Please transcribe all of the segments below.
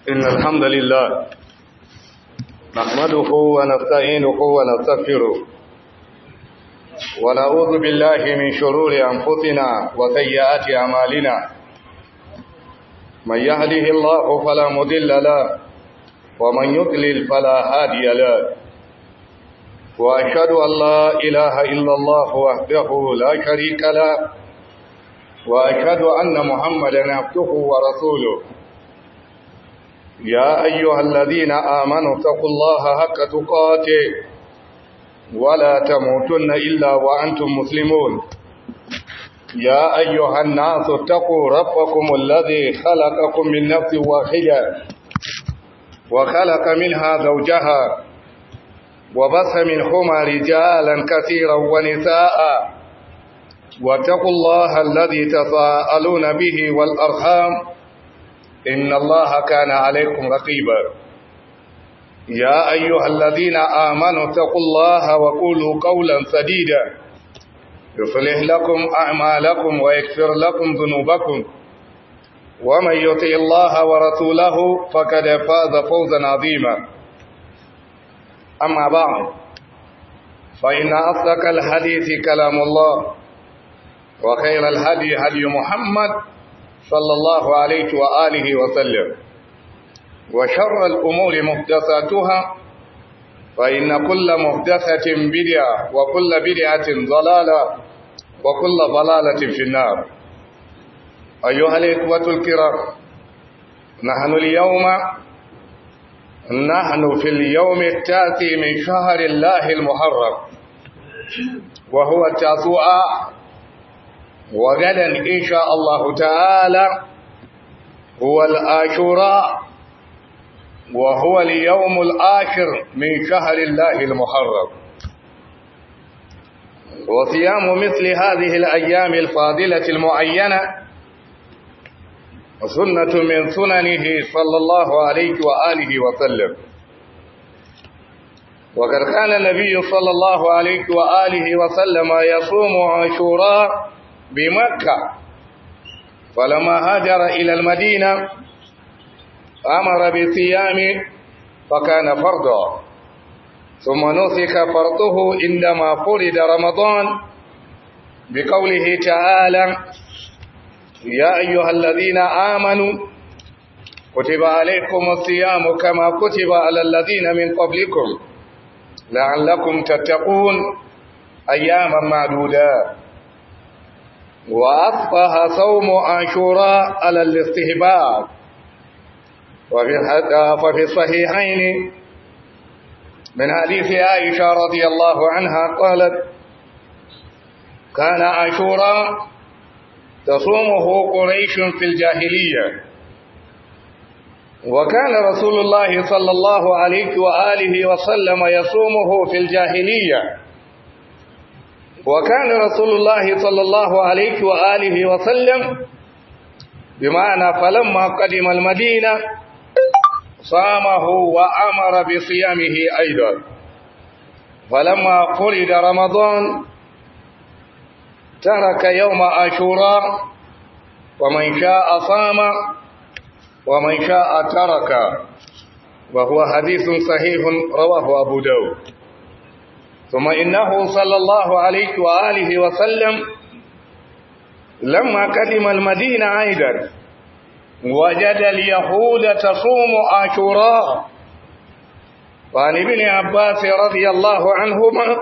إن الحمد لله نحمده ونستعينه ونستغفره ونعوذ بالله من شرور أنفسنا وسيئات أعمالنا. من يهده الله فلا مضل له ومن يضلل فلا هادي له، وأشهد أن لا إله إلا الله وحده لا شريك له، وأشهد أن محمدا عبده ورسوله. يا أيها الذين آمنوا اتقوا الله حق تقاته ولا تموتن إلا وأنتم مسلمون. يا أيها الناس اتقوا ربكم الذي خلقكم من نفس واحدة وخلق منها زوجها وبث منهما رجالا كثيرا ونساء، واتقوا الله الذي تساءلون به والأرحام إن الله كان عليكم رقيبا. يا أيها الذين آمنوا اتقوا الله وقولوا قولا سديدا يصلح لكم أعمالكم ويغفر لكم ذنوبكم، ومن يطع الله ورسوله فقد فاز فوزا عظيما. أما بعد، فإن أصدق الحديث كلام الله، وخير الهدي هدي محمد صلى الله عليه وآله وسلم، وشر الأمور محدثاتها، فإن كل محدثة بدعة وكل بدعة ضلالة وكل ضلالة في النار. أيها الإخوة الكرام، نحن في اليوم التاسع من شهر الله المحرم، وهو التاسوعاء، وغدا إن شاء الله تعالى هو العاشوراء، وهو اليوم الآخر من شهر الله المحرم. وصيام مثل هذه الأيام الفاضلة المعينة سنة من سننه صلى الله عليه وآله وسلم. وقد كان النبي صلى الله عليه وآله وسلم يصوم عاشوراء بمكة، فلما هاجر إلى المدينة أمر بصيام فكان فرضا، ثم نسك فرضه عندما فرض رمضان بقوله تعالى: يا أيها الذين آمنوا كتب عليكم الصيام كما كتب على الذين من قبلكم لعلكم تتقون أياما معدودات. وأصبح صوم عاشوراء على الاستحباب. وفي الصحيحين من حديث عائشة رضي الله عنها قالت: كان عاشوراء تصومه قريش في الجاهلية، وكان رسول الله صلى الله عليه وآله وسلم يصومه في الجاهلية، وكان رسول الله صلى الله عليه وآله وسلم بمعنى فلما قدم المدينة صامه وأمر بصيامه أيضا. فلما فرض رمضان ترك يوم عاشوراء، ومن شاء صام ومن شاء ترك، وهو حديث صحيح رواه أبو داود. ثم إنه صلى الله عليه وآله وسلم لما قدم المدينة أيضا وجد اليهود تصوم عاشوراء. وعن ابن عباس رضي الله عنهما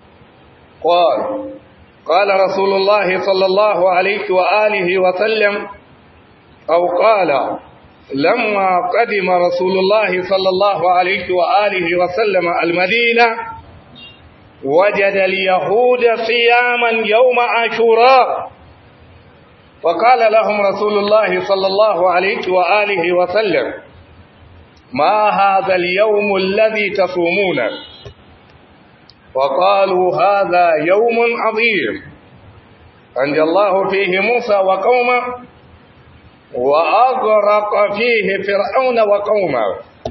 قال رسول الله صلى الله عليه وآله وسلم، أو قال لما قدم رسول الله صلى الله عليه وآله وسلم المدينة وجد اليهود صياما يوم عاشوراء، فقال لهم رسول الله صلى الله عليه وآله وسلم: ما هذا اليوم الذي تصومونه؟ وقالوا: هذا يوم عظيم أنجى الله فيه موسى وقومه وأغرق فيه فرعون وقومه،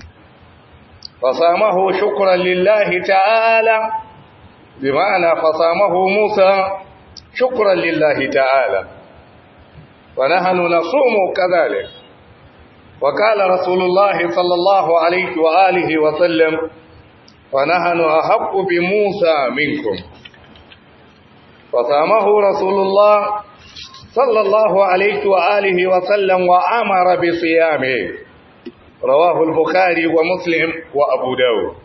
فصامه شكرا لله تعالى، بمعنى فصامه موسى شكرا لله تعالى، ونحن نصوم كذلك. وقال رسول الله صلى الله عليه وآله وسلم: فنحن أحق بموسى منكم. فصامه رسول الله صلى الله عليه وآله وسلم وأمر بصيامه. رواه البخاري ومسلم وأبو داود.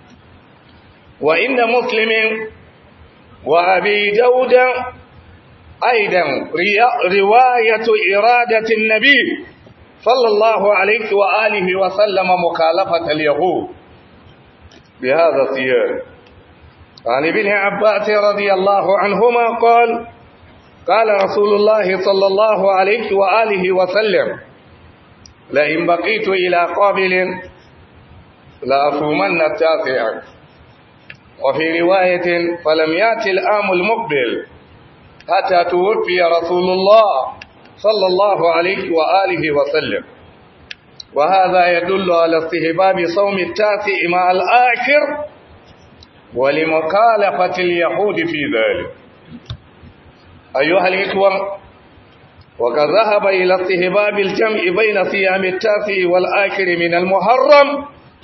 وإن مسلم وأبي داود أيضا رواية إرادة النبي صلى الله عليه وآله وسلم مخالفة اليهود بهذا السياق. عن ابن عباس رضي الله عنهما قال: قال رسول الله صلى الله عليه وآله وسلم: لئن بقيت إلى قابل لأصومن التاسع. وفي رواية: فلم يأت العام المقبل حتى توفي رسول الله صلى الله عليه وآله وسلم. وهذا يدل على استحباب صوم التاسع مع الآخر ولمخالفة اليهود في ذلك. أيها الإخوة، وقد ذهب إلى استحباب الجمع بين صيام التاسع والآخر من المحرم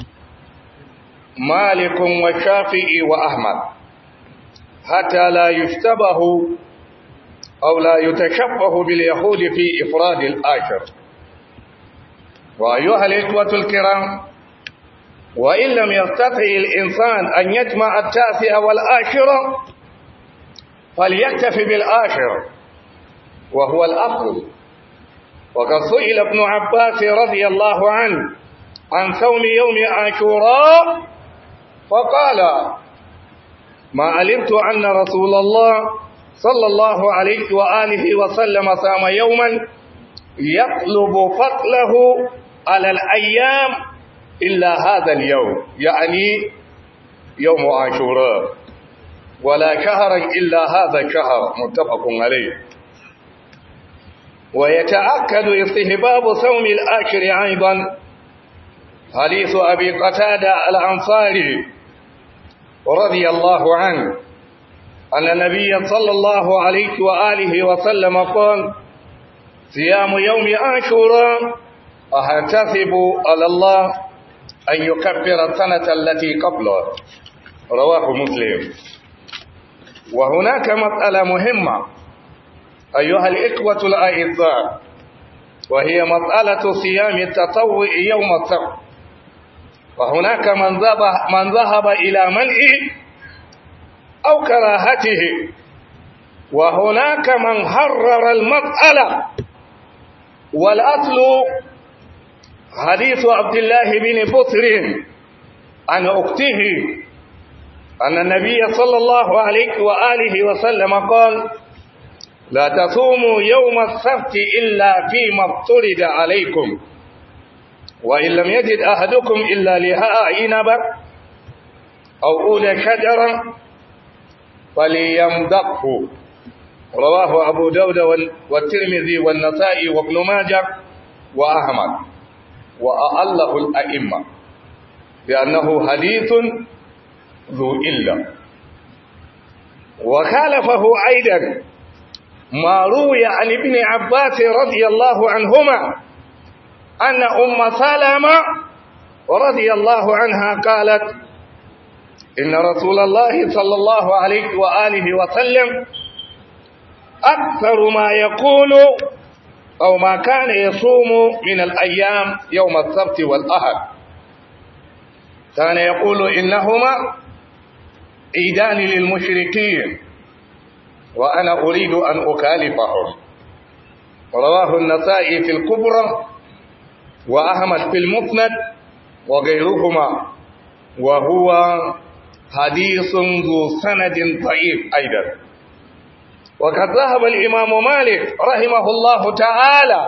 مالك والشافعي وأحمد، حتى لا يشتبه أو لا يتشبه باليهود في إفراد الآخر. وأيها الإخوة الكرام، وإن لم يستطع الإنسان أن يجمع التاسع والآخر فليكتفي بالآخر وهو الأفضل. وقد سئل ابن عباس رضي الله عنه عن صوم يوم عاشوراء فقال: ما علمت أن رسول الله صلى الله عليه وآله وسلم صام يوما يطلب فضله على الأيام إلا هذا اليوم، يعني يوم عاشوراء، ولا شهرا إلا هذا الشهر، متفق عليه. ويتأكد استحباب صوم الآخر أيضا حديث أبي قتادة الأنصاري رضي الله عنه أن النبي صلى الله عليه وآله وسلم قال: صيام يوم عاشوراء أحتسب على الله أن يكفر السنة التي قبله. رواه مسلم. وهناك مسألة مهمة أيها الإخوة الأعزاء، وهي مسألة صيام التطوع يوم السبت. وهناك من ذهب إلى منعه أو كراهته، وهناك من حرر المسألة. والأصل حديث عبد الله بن بصر عن أخته أن النبي صلى الله عليه وآله وسلم قال: لا تصوموا يوم السبت إلا فيما افترض عليكم، وإن لم يجد أحدكم إلا لهاء عنب أو أولى شجرة فليمضغه. رواه أبو داود والترمذي والنسائي وابن ماجه وأحمد، وأعله الأئمة بأنه حديث ذو إلة. وخالفه أيضا ما روي عن ابن عباس رضي الله عنهما أن أم سلمة رضي الله عنها قالت: إن رسول الله صلى الله عليه وآله وسلم أكثر ما يقول أو ما كان يصوم من الأيام يوم السبت والأحد، كان يقول: إنهما عيدان للمشركين وأنا أريد أن أخالفهم. رواه النسائي في الكبرى وأحمد في المسند وغيرهما، وهو حديث ذو سند ضعيف أيضا. وقد ذهب الإمام مالك رحمه الله تعالى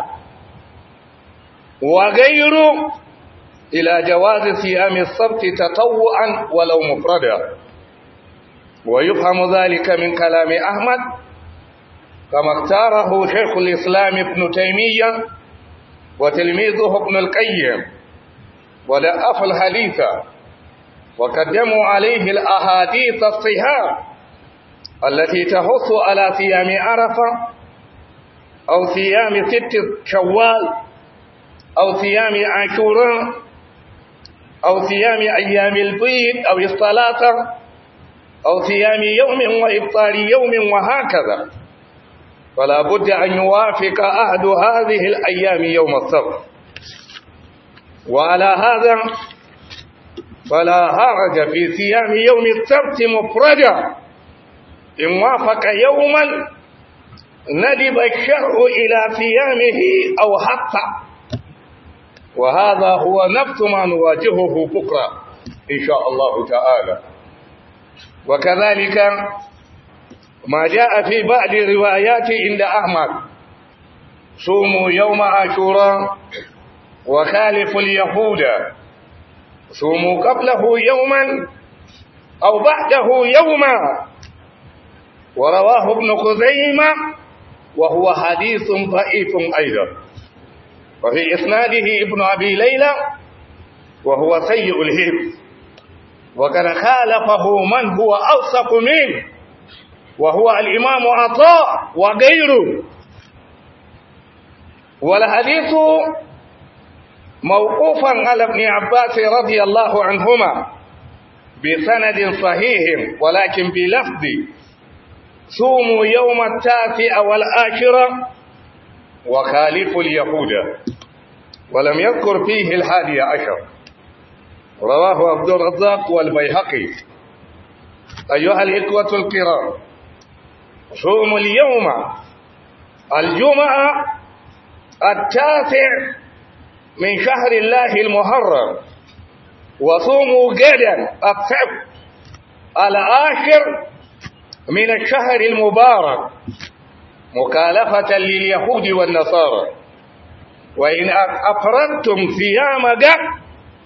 وغيره إلى جواز صيام السبت تطوعا ولو مفردا، ويفهم ذلك من كلام أحمد كما اختاره شيخ الإسلام ابن تيمية وتلميذه ابن القيم، ولأف الحديث وقدموا عليه الأحاديث الصحاح التي تحث على صيام عرفة أو صيام 6 شوال أو صيام عاشوراء أو صيام أيام البيض أو الصلاة أو صيام يوم وإفطار يوم وهكذا، فلا بد أن يوافق أحد هذه الأيام يوم السبت. وعلى هذا فلا حرج في صيام يوم السبت مفردا، إن وافق يوما ندب الشرع إلى صيامه أو حتى، وهذا هو نفس ما نواجهه بكرة إن شاء الله تعالى. وكذلك ما جاء في بعض الروايات عند أحمد: صوموا يوم عاشوراء وخالفوا اليهود، صوموا قبله يوما أو بعده يوما. ورواه ابن خزيمة وهو حديث ضعيف أيضا، وفي إسناده ابن أبي ليلى وهو سيء الحفظ، وقد خالفه من هو أوثق منه وهو الإمام عطاء وغيره. والحديث موقوفا على ابن عباس رضي الله عنهما بسند صحيح، ولكن بلفظ: صوموا يوم التاسع والعاشرة وخالفوا اليهود، ولم يذكر فيه 11. رواه عبد الرزاق والبيهقي. أيها الإخوة الكرام، صوموا اليوم الجمعة 9 من شهر الله المحرم، وصوموا غدا 10 من الشهر المبارك، مخالفة لليهود والنصارى. وإن أفردتم صيام غد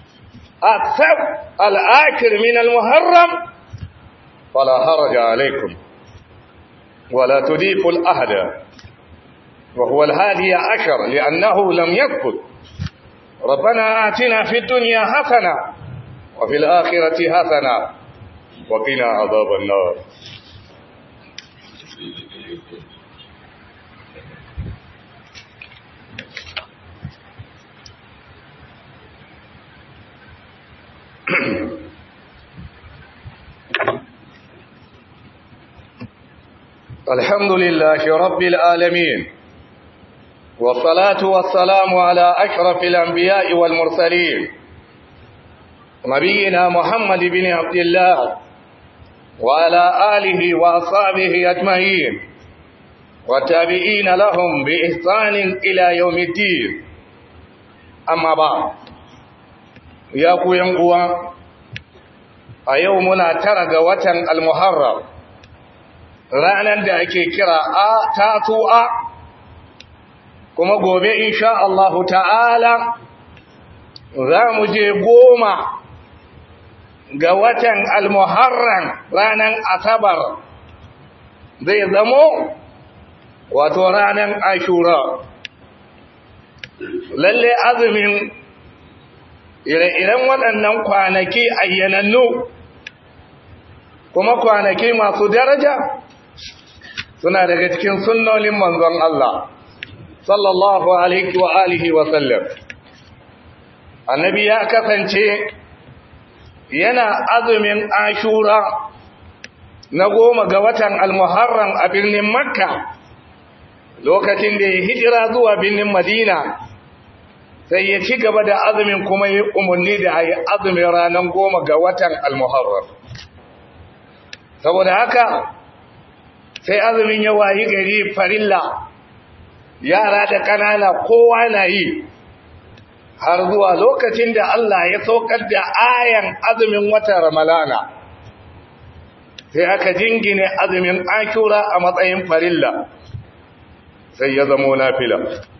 10 من المحرم فلا حرج عليكم، ولا تضيفوا الأحد، وهو 11 لأنه لم يثبت. ربنا آتنا في الدنيا حسنة وفي الآخرة حسنة وقنا عذاب النار. الحمد لله رب العالمين، والصلاة والسلام على أشرف الأنبياء والمرسلين، نبينا محمد بن عبد الله وعلى آله وأصحابه أجمعين، والتابعين لهم بإحسان إلى يوم الدين. أما بعد، يا قوة أيومنا ترى وطن المحرم، ranar da ake kira tasu'a, kuma gobe insha Allah ta'ala za mu je 10 ga watan al-Muharram, ranar Asabar zai zamo wato ranar Ashura. Lalle azumin ire-iren waɗannan kwanaki ayyanannu kuma kwanaki masu daraja suna daga cikin sunnonin manzon Allah sallallahu alaihi wa alihi wa sallam. Annabi ya kasance yana azumin Ashura na 10 ga watan al-Muharram a birnin Makka lokacin da ya hijira zuwa birnin Madina, sai ya ci gaba da azumin kuma ya umarni da ayi azumin ranar 10 ga watan al-Muharram. Saboda haka sai azumin ya wayi gari farilla, yara da kanana kowa na yi, har zuwa lokacin da Allah ya saukar da ayan azumin watan Ramalana, sai aka jingine azumin Ashura a matsayin farilla, sai ya zamo nafila.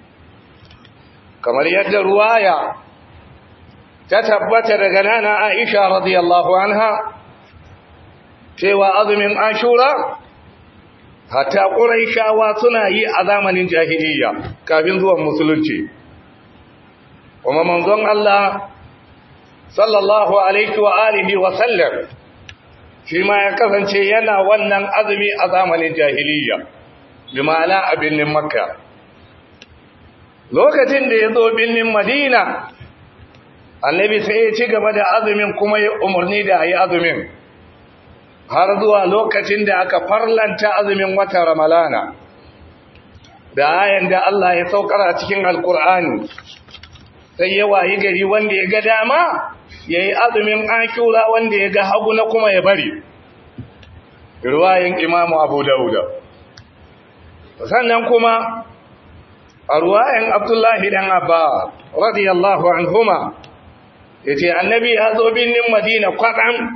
Kamar yadda ruwaya ta tabbata daga nana Aisha radiyallahu anha cewa azumin Ashura hatta Quraishawa suna yi a zamanin jahiliyya kafin zuwan musulunci, kuma manzon Allah sallallahu alaihi wa alihi wa sallam shi ma ya kasance yana wannan azumi a zamanin jahiliyya, bi ma'ana a birnin Makka. lokacin da ya zo birnin Madina annabi sai ya ci gaba da azumin kuma ya umarni da ayi azumin har zuwa lokacin da aka farlanta azumin watan Ramalana da ayan da Allah ya saukar a cikin Alkur'ani sai ya wayi gari wanda ya ga dama yayi azumin Ashura wanda ya ga hagu na kuma ya bari riwayan Imam Abu Dawud sannan kuma a riwayan Abdullah dan Abbas radiyallahu anhuma yace annabi ya zo birnin Madina kwatsam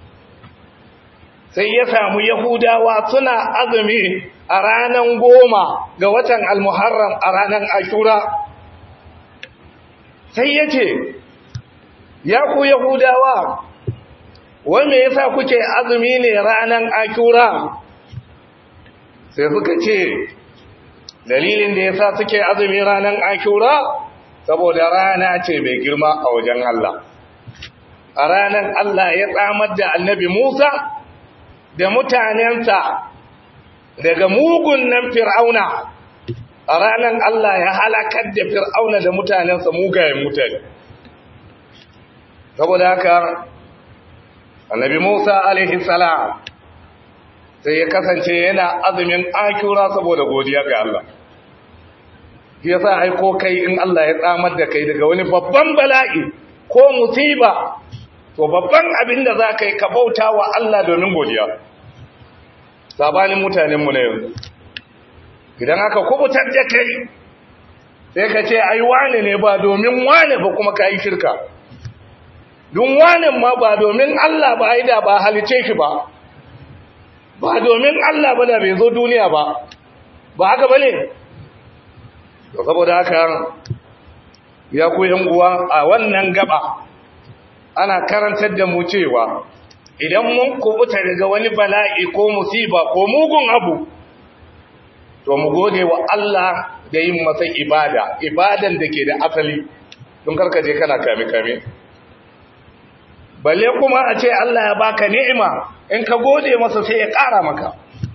sai ya samu Yahudawa suna azumi a ranar 10 ga watan Al-Muharram a ranar Ashura sai yace ya ku Yahudawa wai me yasa kuke azumi ne ranar Ashura sai suka ce dalilin da yasa suke azumi ranar Ashura saboda rana ce mai girma a wajen Allah a ranar Allah ya tsamar da annabi Musa da mutanensa daga mugun nan Fir'auna a ranar Allah ya halakar da Fir'auna da mutanensa mugayen mutane saboda haka annabi Musa alaihi salam sai ya kasance yana azumin Ashura saboda godiya ga Allah shi yasa ai ko kai in Allah ya tsamar da kai daga wani babban bala'i ko musiba to babban abin da zaka yi ka bauta wa Allah domin godiya sabanin mutanen mu ne yanzu idan aka kubutar da kai sai ka ce ai wane ne ba domin wane ba kuma kai shirka dun wane ma ba domin Allah ba ai da ba halice shi ba domin Allah ba da bai zo duniya ba haka bane to saboda haka ya ku yan uwa a wannan gaba ana karantar da mu cewa idan mun kubuta daga wani bala'i ko musiba ko mugun abu to mu gode wa Allah da yin masa ibadan da ke da asali don karkaje kana kame balle kuma a ce Allah ya baka ni'ima in ka gode masa sai ya ƙara maka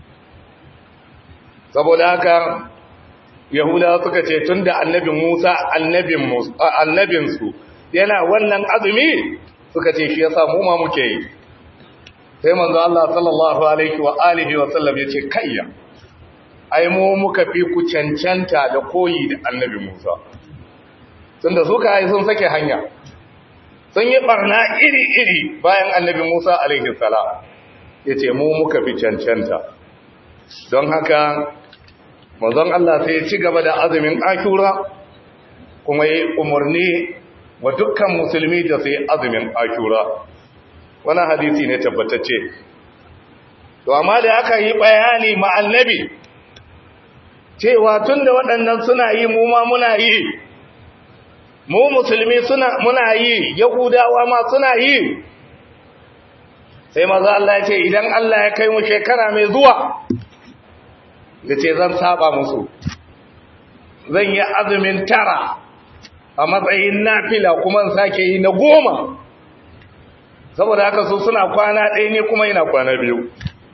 saboda haka Yahudawa suka ce tunda annabi Musa annabinsu yana wannan azumi suka ce shi yasa mu ma muke yi sai manzo Allah sallallahu alaihi wa alihi wa sallam yace kayya ai mu muka fi ku cancanta da koyi da annabi Musa tunda suka yi sun sake hanya sun yi barna iri bayan annabi Musa alaihi salam yace mu muka fi cancanta don haka manzon Allah sai ya ci gaba da azumin Ashura kuma yayi umarni wa dukkan musulmi da sai azumin Ashura wannan hadisi ne tabbatacce to amma da aka yi bayani ma annabi cewa tunda waɗannan suna yi mu ma muna yi mu musulmi muna yi yahudawa ma suna yi sai maza Allah ya ce idan Allah ya kai mu shekara mai zuwa da ce zan saba musu zan yi azumin 9 a matsayin nafila kuma sake yi na 10 saboda haka su suna kwana 1 ne kuma ina kwana 2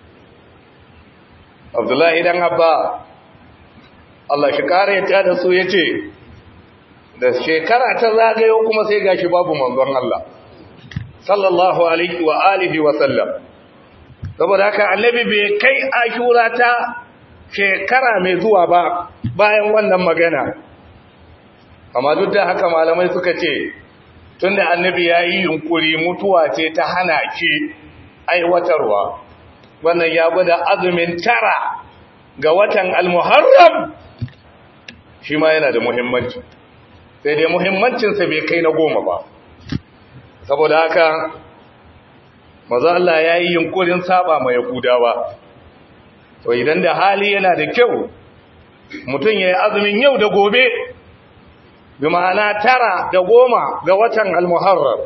Abdullahi dan Abba Allah shi kare ta da su yace da shekara ta zagayo kuma sai gashi babu manzon Allah sallallahu alaihi wa alihi wa sallam saboda haka annabi bai kai Ashura ta shekara mai zuwa ba bayan wannan magana amma duk da haka malamai suka ce tunda annabi yayi yunkuri mutuwa ce ta hana ki aiwatarwa wannan ya gwada azumin 9 ga watan al-Muharram shi ma yana da muhimmanci sai dai muhimmancinsa bai kai na 10 ba saboda haka maza Allah yayi yunkurin saba mai Yahudawa to idan da hali yana da kyau mutum yayi azumin yau da gobe bi ma'ana 9 da 10 ga watan al-Muharram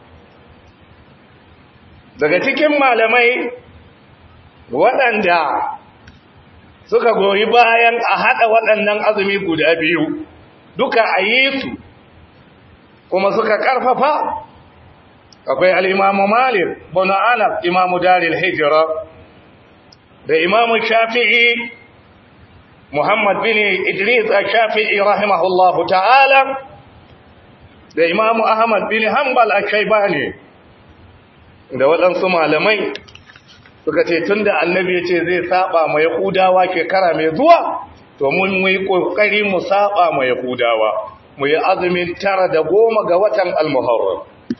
daga cikin malamai waɗanda suka goyi bayan a haɗa waɗannan azumi guda biyu duka a yi su kuma suka ƙarfafa akwai al'imamu Malik bin Anas imamu Daril Hijra da imamu Shafi'i Muhammad bin Idris al-Shafi'i rahimahullahu ta'ala da Imam Ahmad bin Hanbal al-Shaybani da waɗansu malamai suka ce tunda annabi ya ce zai saba ma Yahudawa shekara mai zuwa to mun yi kokari mu saba ma Yahudawa mu yi azumin 9 da 10 ga watan al-Muharram.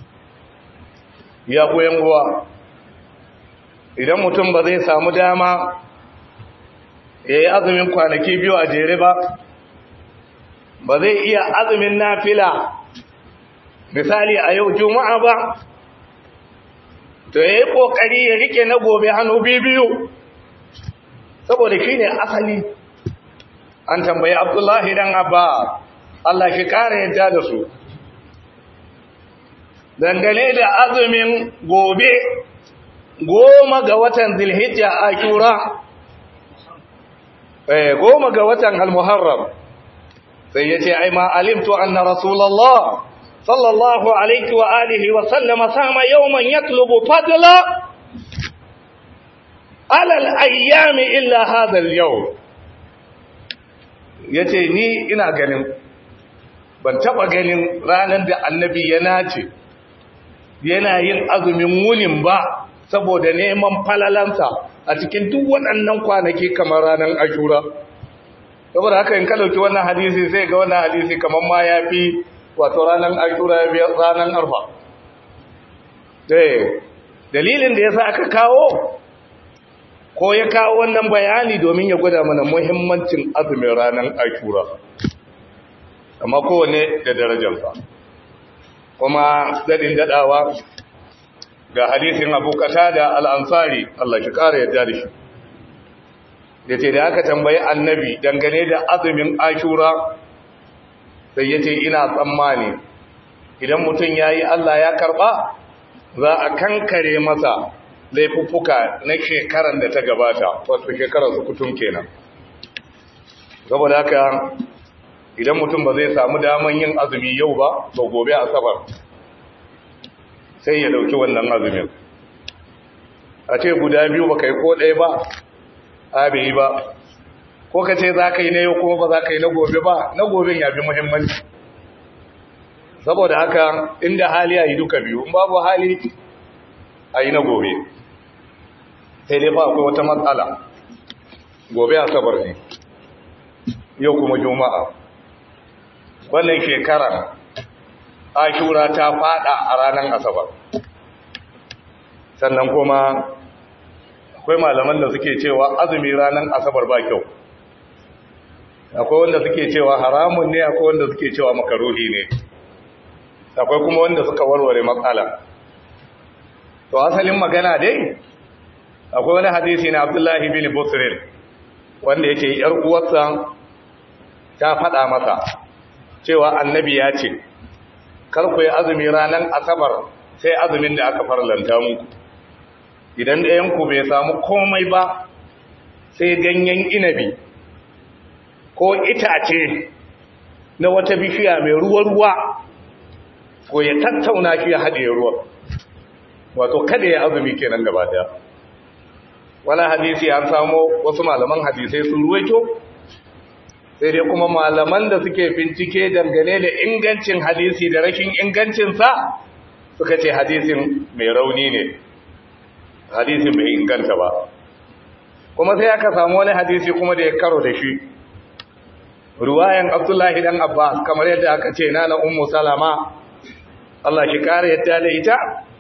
Ya koyan guwa idan mutum ba zai samu dama ya yi azumin kwanaki 2 a jere ba zai iya azumin nafila misali a yau juma'a ba to ya yi ƙoƙari ya rike na gobe hannu biyu saboda shi ne asali. An tambayi Abdullahi dan Abba Allah shi ƙara yadda da su dangane da azumin gobe 10 ga watan Zulhijja Ashura 10 ga watan Al-Muharram sai yace ai ma alimtu anna Rasulullah sallallahu alaihi wa alihi wa sallama sama yawman yatlubu fadla ala al-ayyam illa hadha al-yawm yace ni ina ganin ban taba ganin ranar da annabi ya nace yana yin azumin wunin ba saboda neman falalansa a cikin duk waɗannan kwanaki kamar ranar Ashura. Saboda haka in ka dauki wannan hadisi sai ga wannan hadisi kamar ma yafi wato ranar Ashura yafi ranar Arfa. Dalilin da yasa aka kawo ko ya kawo wannan bayani domin ya gwada mana muhimmancin azumin ranar Ashura. Amma kowanne da darajarsa. Kuma dadin dadawa ga hadisin Abu Qatada al-Ansari Allah shi kare yadda da shi yace da aka tambayi annabi dangane da azumin Ashura sai yace ina tsammani idan mutum yayi Allah ya karba za a kankare masa laifuffuka na shekaran da ta gabata wato shekarar su kutum kenan saboda haka idan mutum ba zai samu daman yin azumi yau ba to gobe asabar sai ya dauki wannan azumin a ce guda biyu baka yi ko ɗaya ba a bai ba ko ka ce za ka yi na yau kuma ba za ka yi na gobe ba na goben ya fi muhimmanci saboda haka inda hali a yi duka biyu in babu hali a yi na gobe sai dai ba akwai wata matsala gobe asabar ne yau kuma juma'a wannan shekara Ashura ta fada a ranar Asabar. Sannan kuma akwai malaman da suke cewa azumi ranar Asabar ba kyau. Akwai wanda suke cewa haramun ne, akwai wanda suke cewa makaruhi ne. Akwai kuma wanda suka warware matsala. To asalin magana dai akwai wani hadisi na Abdullahi bin Busrin wanda yake yar uwarsa ta fada masa cewa annabi ya ce kar ku yi azumi ranar Asabar sai azumin da aka farlanta muku idan ɗayanku bai samu komai ba sai ganyen inabi ko itace na wata bishiya mai ruwa-ruwa ko ya tattauna shi ya haɗe ruwa wato kada ya azumi kenan gaba daya wala hadisi an samu wasu malaman hadisai sun ruwaito sai dai kuma malaman da suke bincike dangane da ingancin hadisi da rashin ingancinsa suka ce hadisin mai rauni ne hadisin bai inganta ba kuma sai aka samu wani hadisi kuma da ya karo da shi ruwayan Abdullahi dan Abbas kamar yadda aka ce na Ummu Salama Allah shi kare yadda da ita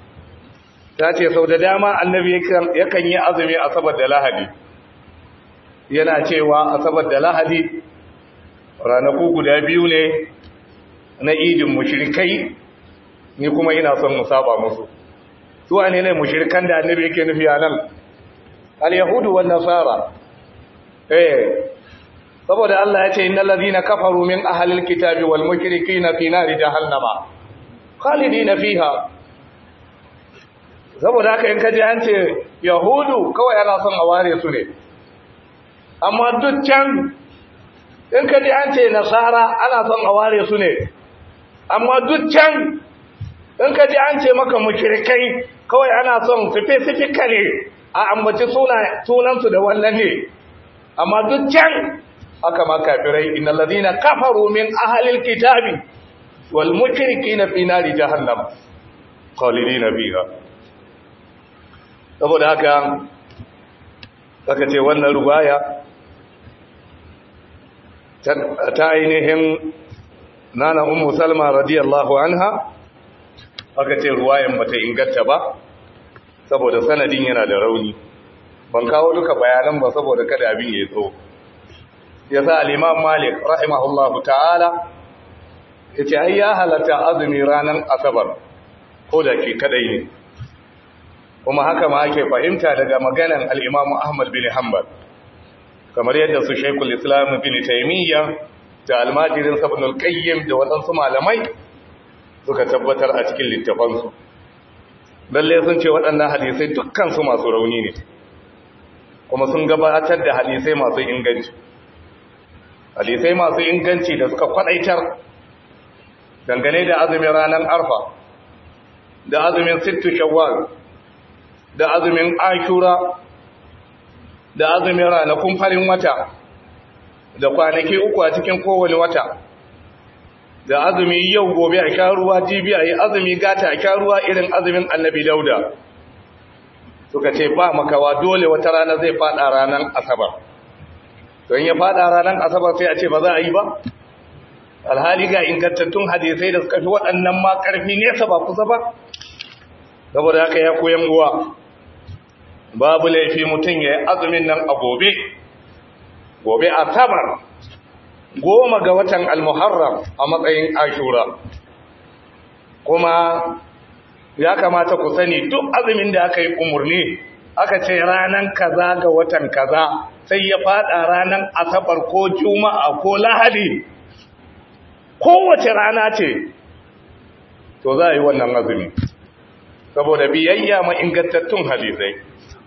ta ce sau da dama annabi yakan yi azumi asabar da lahadi yana cewa asabar da lahadi ranaku guda biyu ne na idin mushrikai ni kuma ina son mu saba musu su wane ne mushrikan da annabi yake nufi anan al-yahudu wan nasara saboda Allah ya ce innal ladina kafaru min ahlil kitabi wal mushrikina fi nari jahannama khalidina fiha saboda haka in kaje an ce yahudu kawai ana son a ware su ne amma duk can in kaje an ce nasara ana son a ware su ne amma duk can in kaje an ce maka mushrikai kawai ana son specifically a ambaci sunansu da wannan ne amma duk can haka ma kafirai innal ladina kafaru min ahlil kitabi wal mushrikina fi nari jahannam khalidina fiha. Saboda haka aka ce wannan ruwaya ta ainihin nana ummu salma radiyallahu anha aka ce ruwayan bata inganta ba saboda sanadin yana da rauni. Ban kawo duka bayanan ba saboda kada abin ya tso. Yasa al-Imam Malik rahimahullahu ta'ala yace ai ya halatta azumi ranan asabar ko da ke kadai ne. Kuma haka ma ake fahimta daga maganan al-Imam Ahmad bin Hanbal, kamar yadda su Sheikhul Islam bin Taymiyyah da almajirin Ibn al-Qayyim da wadansu malamai suka tabbatar a cikin littafansu. Lalle sun ce waɗannan hadisai dukkan su masu rauni ne, kuma sun gabatar da hadisai masu inganci. Hadisai masu inganci da suka kwadaitar dangane da azumin ranar Arfa, da azumin Sittu Shawwal, da azumin Ashura, da azumin ranakun farin wata, da kwanaki uku a cikin kowane wata, da azumi yau gobe a sha ruwa, jibi a yi azumi, gata a sha ruwa irin azumin Annabi Dauda. Suka ce ba makawa dole wata rana zai fada ranar Asabar. Don ya fada ranar Asabar sai a ce ba za a yi ba? Alhali ga ingantattun hadisai da suka fi waɗannan ma ƙarfi nesa ba kusa ba? Saboda haka ya koyan uwa, babu laifi mutum ya yi azumin nan a gobe Asabar 10 ga watan Al-Muharram a matsayin Ashura. Kuma ya kamata ku sani duk azumin da aka yi umurni aka ce ranan kaza ga watan kaza sai ya fada ranan Asabar ko Juma'a ko Lahadi, kowace rana ce, to za a yi wannan azumi saboda biyayya ma ingantattun hadisai.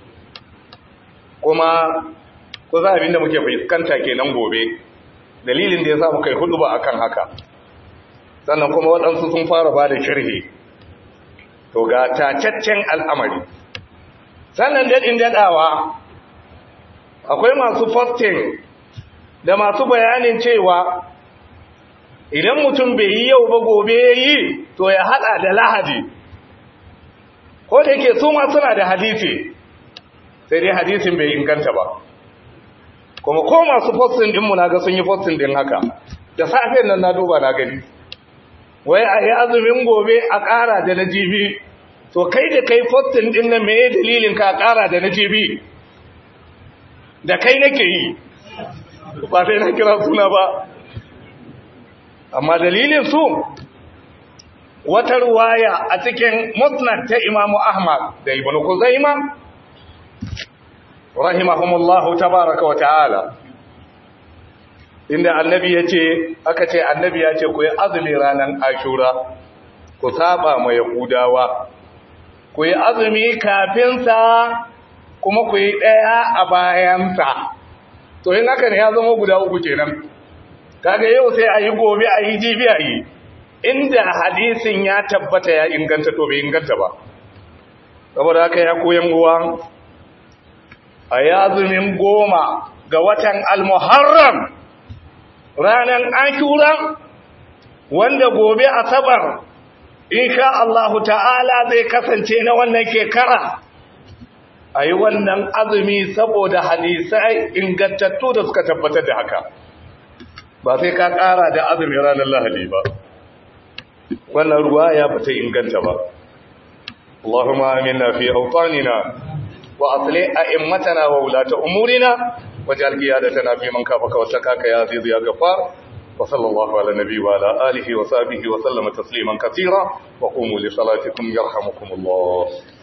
Kuma ku za abin da muke fuskanta kenan gobe, dalilin da ya sa muka yi hudu ba akan haka. Sannan kuma waɗansu sun fara ba da shirhi, to ga tacaccen al'amari. Sannan daɗin daɗawa akwai masu fasting da masu bayanin cewa idan mutum bai yi yau ba gobe ya yi, to ya haɗa da Lahadi. Ko da yake su ma suna da hadisi, sai dai hadisin bai inganta ba. Kuma ko masu fasting ɗinmu na ga sun yi fasting ɗin haka, da safen nan na duba na gani. Wai a yi azumin gobe a ƙara da na jibi, to kai da kai fasting ɗin nan meye dalilin ka ƙara da na jibi? Da kai nake yi, ba sai na kira suna ba. Amma dalilin su wata ruwaya a cikin musnad ta Imam Ahmad da Ibn Khuzaimah rahimahumullahu tabaraka wa ta'ala, inda annabi aka ce annabi ya ce ku yi azumi ranar Ashura, ku saba ma Yahudawa, ku yi azumi kafin sa kuma ku yi daya a bayan sa. To in haka ne ya zama guda uku kenan. Kaga yau sai a yi gobe a yi jibi a yi, inda hadisin ya tabbata ya inganta to bai inganta ba. Saboda haka ya koyan uwa, a yazumin 10 ga watan Al-Muharram ranar Ashura, wanda gobe Asabar insha Allah ta'ala zai kasance na wannan shekara, a yi wannan azumi saboda hadisai ingantattu da suka tabbatar da haka. Ba sai ka ƙara da azumi ranar Lahadi ba, wannan ruwaya ba ta inganta ba. Allahumma aminna fi awtanina wa aslih a'immatana wa ulata umurina waj'al qiyadatana fi man kafaka wa takaka ya aziz ya ghafar. Wa sallallahu ala nabiy wa ala alihi wa sahbihi wa sallama tasliman katira wa qumu li salatikum yarhamukumullah.